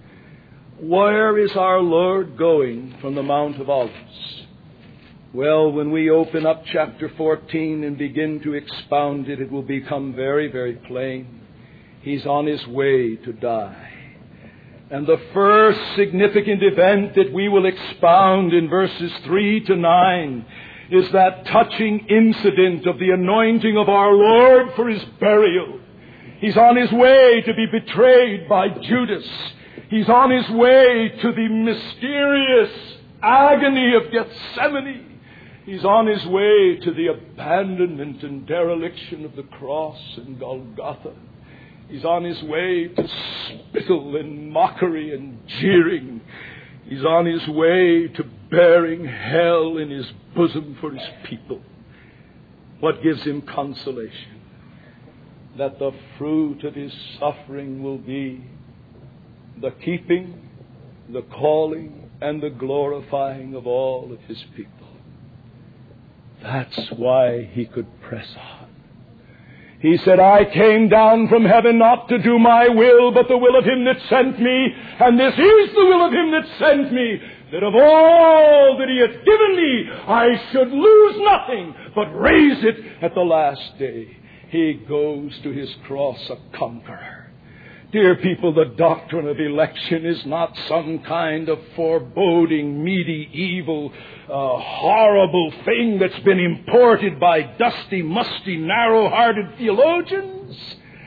[SPEAKER 2] Where is our Lord going from the Mount of Olives? Well, when we open up chapter fourteen and begin to expound it, it will become very, very plain. He's on His way to die. And the first significant event that we will expound in verses three to nine is that touching incident of the anointing of our Lord for His burial. He's on His way to be betrayed by Judas. He's on His way to the mysterious agony of Gethsemane. He's on His way to the abandonment and dereliction of the cross in Golgotha. He's on His way to spittle and mockery and jeering. He's on His way to bearing hell in His bosom for His people. What gives Him consolation? That the fruit of His suffering will be the keeping, the calling, and the glorifying of all of His people. That's why He could press on. He said, I came down from heaven not to do my will, but the will of Him that sent me. And this is the will of Him that sent me, that of all that He hath given me, I should lose nothing, but raise it at the last day. He goes to His cross a conqueror. Dear people, the doctrine of election is not some kind of foreboding, medieval, uh, horrible thing that's been imported by dusty, musty, narrow-hearted theologians.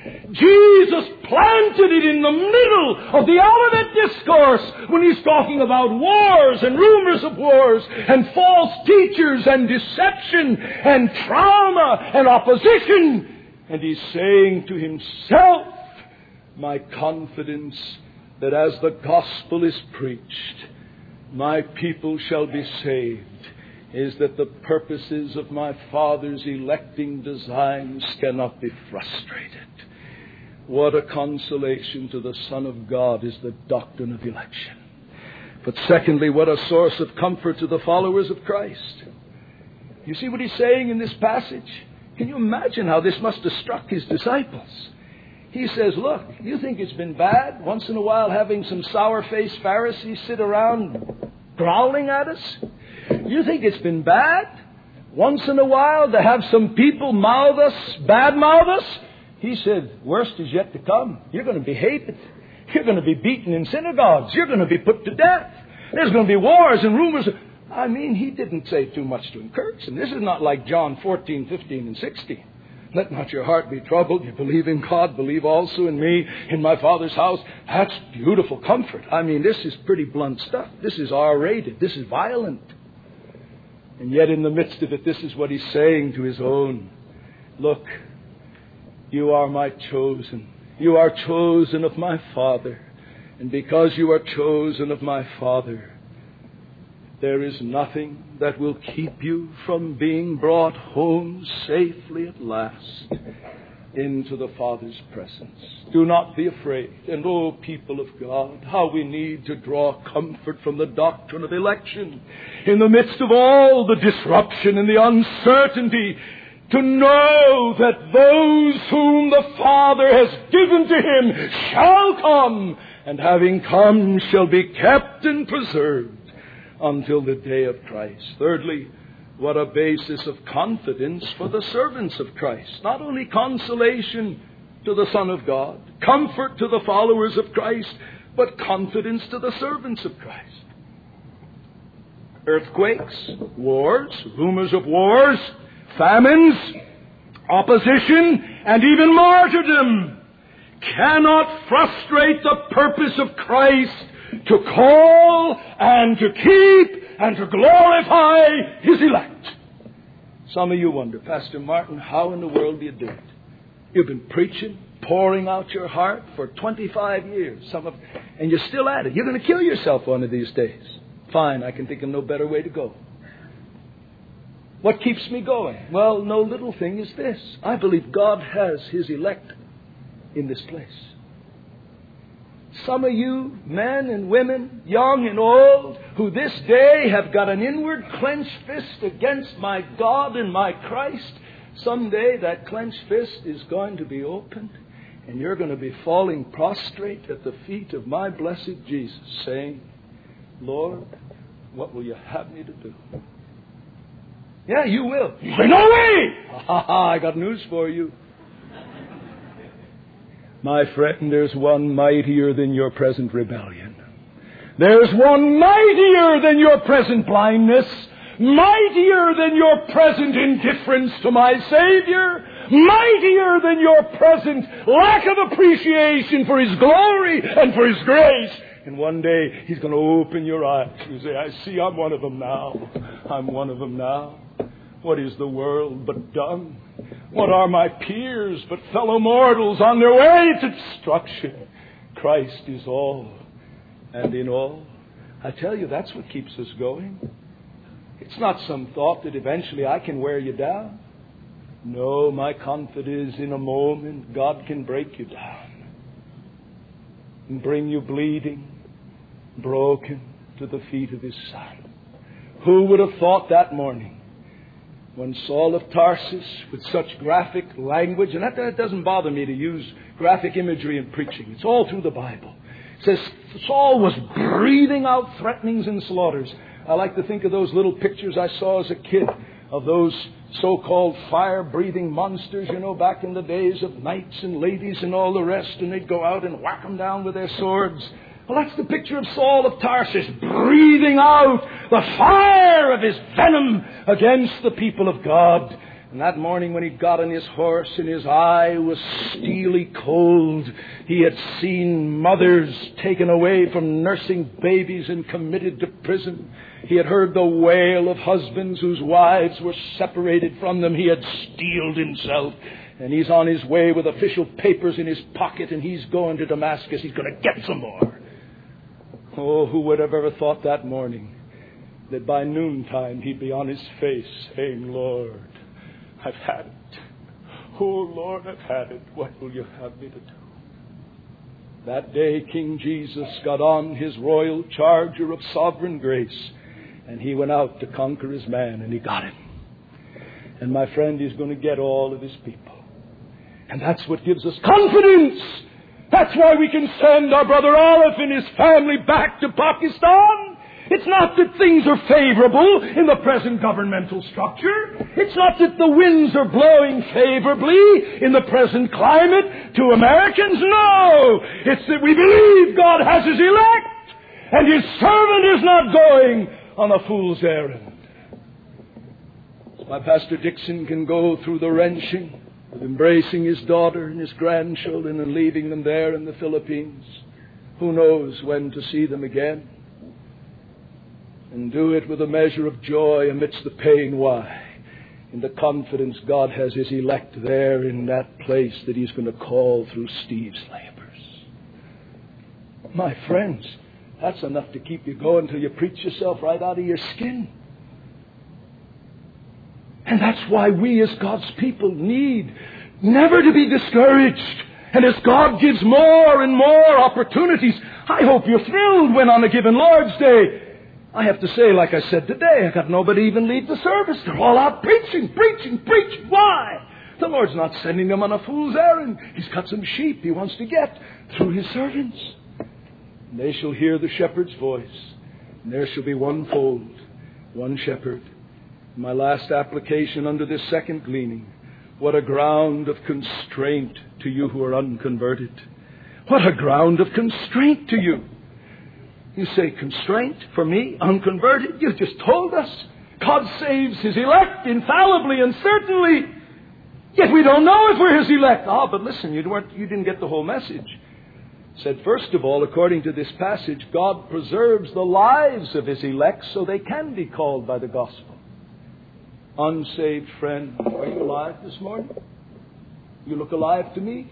[SPEAKER 2] Jesus planted it in the middle of the Olivet Discourse when He's talking about wars and rumors of wars and false teachers and deception and trauma and opposition. And He's saying to Himself, my confidence that as the gospel is preached, my people shall be saved, is that the purposes of my Father's electing designs cannot be frustrated. What a consolation to the Son of God is the doctrine of election. But secondly, what a source of comfort to the followers of Christ. You see what He's saying in this passage? Can you imagine how this must have struck His disciples? He says, look, you think it's been bad once in a while having some sour-faced Pharisees sit around growling at us? You think it's been bad once in a while to have some people mouth us, bad-mouth us? He said, worst is yet to come. You're going to be hated. You're going to be beaten in synagogues. You're going to be put to death. There's going to be wars and rumors. I mean, He didn't say too much to encourage them. This is not like John fourteen, fifteen, and sixteen. Let not your heart be troubled. You believe in God, believe also in me, in my Father's house. That's beautiful comfort. I mean, this is pretty blunt stuff. This is R-rated. This is violent. And yet in the midst of it, this is what He's saying to His own. Look, you are my chosen. You are chosen of my Father. And because you are chosen of my Father, there is nothing that will keep you from being brought home safely at last into the Father's presence. Do not be afraid. And oh, people of God, how we need to draw comfort from the doctrine of election. In the midst of all the disruption and the uncertainty, to know that those whom the Father has given to Him shall come, and having come shall be kept and preserved until the day of Christ. Thirdly, what a basis of confidence for the servants of Christ. Not only consolation to the Son of God, comfort to the followers of Christ, but confidence to the servants of Christ. Earthquakes, wars, rumors of wars, famines, opposition, and even martyrdom cannot frustrate the purpose of Christ to call and to keep and to glorify His elect. Some of you wonder, Pastor Martin, how in the world do you do it? You've been preaching, pouring out your heart for twenty-five years, some of, and you're still at it. You're going to kill yourself one of these days. Fine, I can think of no better way to go. What keeps me going? Well, no little thing is this. I believe God has His elect in this place. Some of you, men and women, young and old, who this day have got an inward clenched fist against my God and my Christ, someday that clenched fist is going to be opened, and you're going to be falling prostrate at the feet of my blessed Jesus, saying, Lord, what will you have me to do? Yeah, you will. You say, no way! Ha ha, I got news for you. My friend, there's one mightier than your present rebellion. There's one mightier than your present blindness, mightier than your present indifference to my Savior, mightier than your present lack of appreciation for His glory and for His grace. And one day He's going to open your eyes. You say, I see I'm one of them now. I'm one of them now. What is the world but dung? What are my peers but fellow mortals on their way to destruction? Christ is all and in all. I tell you, that's what keeps us going. It's not some thought that eventually I can wear you down. No, my confidence is in a moment God can break you down and bring you bleeding, broken to the feet of His Son. Who would have thought that morning when Saul of Tarsus, with such graphic language, and that, that doesn't bother me to use graphic imagery in preaching. It's all through the Bible. It says Saul was breathing out threatenings and slaughters. I like to think of those little pictures I saw as a kid of those so-called fire-breathing monsters, you know, back in the days of knights and ladies and all the rest, and they'd go out and whack them down with their swords. Well, that's the picture of Saul of Tarsus, breathing out the fire of his venom against the people of God. And that morning when he got on his horse and his eye was steely cold, he had seen mothers taken away from nursing babies and committed to prison. He had heard the wail of husbands whose wives were separated from them. He had steeled himself. And he's on his way with official papers in his pocket, and he's going to Damascus. He's going to get some more. Oh, who would have ever thought that morning that by noontime he'd be on his face saying, Lord, I've had it. Oh, Lord, I've had it. What will you have me to do? That day, King Jesus got on his royal charger of sovereign grace, and he went out to conquer his man, and he got him. And my friend, he's going to get all of his people. And that's what gives us confidence. That's why we can send our brother Aleph and his family back to Pakistan. It's not that things are favorable in the present governmental structure. It's not that the winds are blowing favorably in the present climate to Americans. No! It's that we believe God has His elect, and His servant is not going on a fool's errand. My Pastor Dixon can go through the wrenching of embracing his daughter and his grandchildren and leaving them there in the Philippines. Who knows when to see them again? And do it with a measure of joy amidst the pain. Why? In the confidence God has His elect there in that place that He's going to call through Steve's labors. My friends, that's enough to keep you going till you preach yourself right out of your skin. And that's why we as God's people need never to be discouraged. And as God gives more and more opportunities, I hope you're thrilled when on a given Lord's Day, I have to say, like I said today, I got nobody even lead the service. They're all out preaching, preaching, preaching. Why? The Lord's not sending them on a fool's errand. He's got some sheep He wants to get through His servants. And they shall hear the shepherd's voice. And there shall be one fold, one shepherd. My last application under this second gleaning. What a ground of constraint to you who are unconverted. What a ground of constraint to you. You say, constraint for me, unconverted? You just told us. God saves His elect infallibly and certainly. Yet we don't know if we're His elect. Ah, but listen, you weren't, you didn't get the whole message. It said, first of all, according to this passage, God preserves the lives of His elect so they can be called by the gospel. Unsaved friend, are you alive this morning? You look alive to me.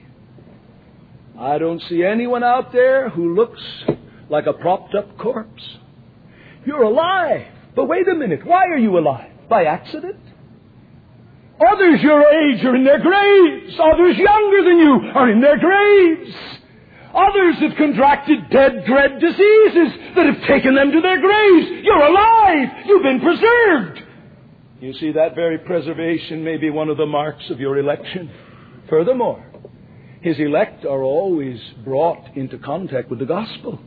[SPEAKER 2] I don't see anyone out there who looks like a propped up corpse. You're alive. But wait a minute. Why are you alive? By accident? Others your age are in their graves. Others younger than you are in their graves. Others have contracted dead, dread diseases that have taken them to their graves. You're alive. You've been preserved. You see, that very preservation may be one of the marks of your election. Furthermore, His elect are always brought into contact with the gospel.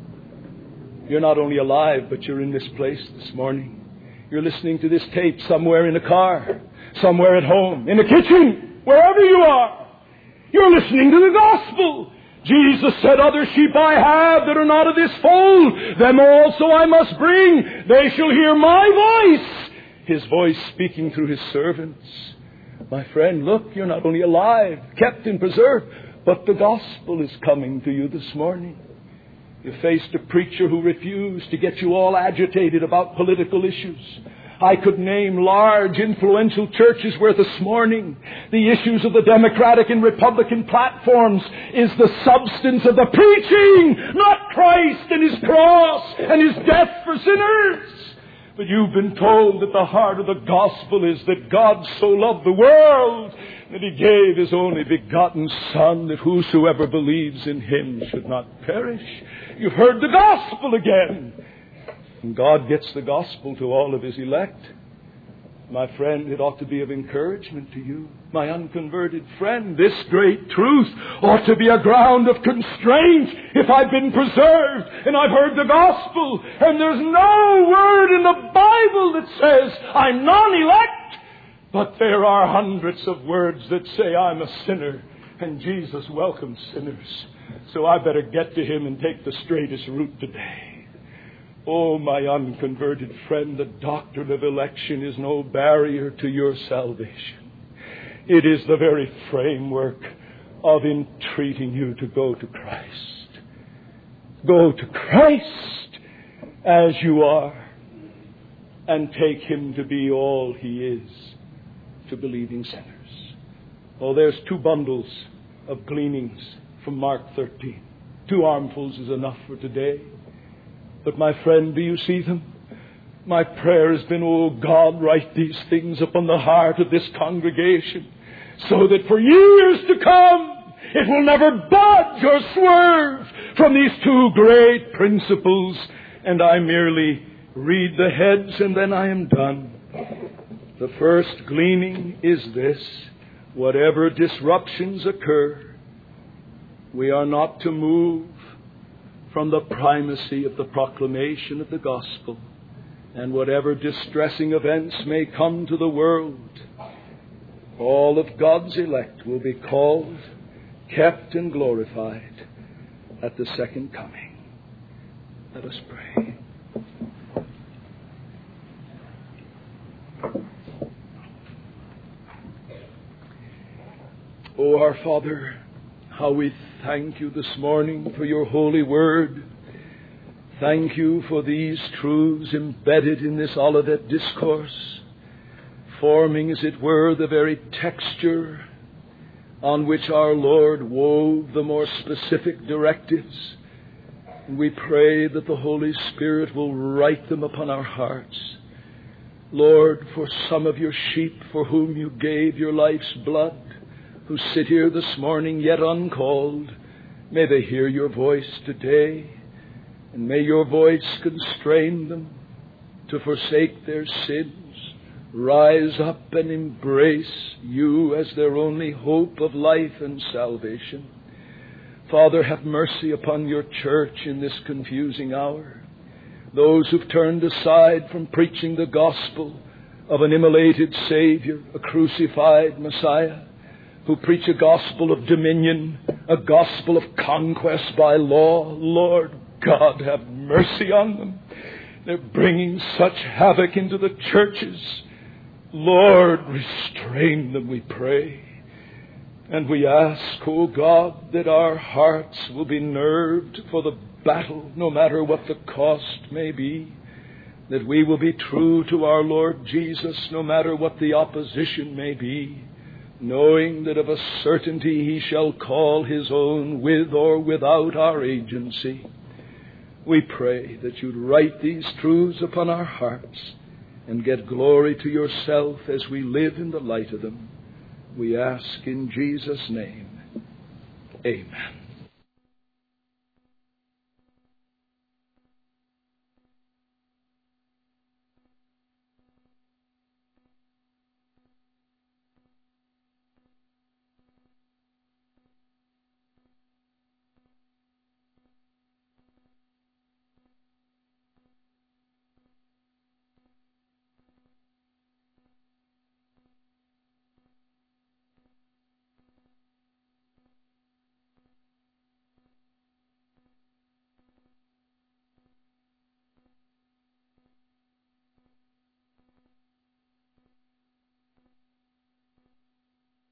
[SPEAKER 2] You're not only alive, but you're in this place this morning. You're listening to this tape somewhere in a car, somewhere at home, in a kitchen, wherever you are. You're listening to the gospel. Jesus said, other sheep I have that are not of this fold, them also I must bring. They shall hear my voice. His voice speaking through His servants. My friend, look, you're not only alive, kept and preserved, but the gospel is coming to you this morning. You faced a preacher who refused to get you all agitated about political issues. I could name large, influential churches where this morning the issues of the Democratic and Republican platforms is the substance of the preaching, not Christ and His cross and His death for sinners. But you've been told that the heart of the gospel is that God so loved the world that He gave His only begotten Son, that whosoever believes in Him should not perish. You've heard the gospel again. And God gets the gospel to all of His elect. My friend, it ought to be of encouragement to you. My unconverted friend, this great truth ought to be a ground of constraint if I've been preserved and I've heard the gospel. And there's no word in the Bible that says I'm non-elect. But there are hundreds of words that say I'm a sinner. And Jesus welcomes sinners. So I better get to Him and take the straightest route today. Oh, my unconverted friend, the doctrine of election is no barrier to your salvation. It is the very framework of entreating you to go to Christ. Go to Christ as you are and take Him to be all He is to believing sinners. Oh, there's two bundles of gleanings from Mark thirteen. Two armfuls is enough for today. But my friend, do you see them? My prayer has been, oh God, write these things upon the heart of this congregation so that for years to come it will never budge or swerve from these two great principles. And I merely read the heads and then I am done. The first gleaning is this: whatever disruptions occur, we are not to move from the primacy of the proclamation of the gospel. And whatever distressing events may come to the world, all of God's elect will be called, kept, and glorified at the second coming. Let us pray. Oh, our Father, how we thank You this morning for Your holy word. Thank You for these truths embedded in this Olivet discourse, forming, as it were, the very texture on which our Lord wove the more specific directives And we pray that the Holy Spirit will write them upon our hearts. Lord, for some of your sheep for whom you gave your life's blood, who sit here this morning yet uncalled, may they hear your voice today, and may your voice constrain them to forsake their sins, rise up and embrace you as their only hope of life and salvation. Father, have mercy upon your church in this confusing hour. Those who've turned aside from preaching the gospel of an immolated Savior, a crucified Messiah, who preach a gospel of dominion, a gospel of conquest by law. Lord God, have mercy on them. They're bringing such havoc into the churches. Lord, restrain them, we pray. And we ask, O God, that our hearts will be nerved for the battle, no matter what the cost may be. That we will be true to our Lord Jesus, no matter what the opposition may be, knowing that of a certainty he shall call his own with or without our agency. We pray that you'd write these truths upon our hearts and get glory to yourself as we live in the light of them. We ask in Jesus' name. Amen.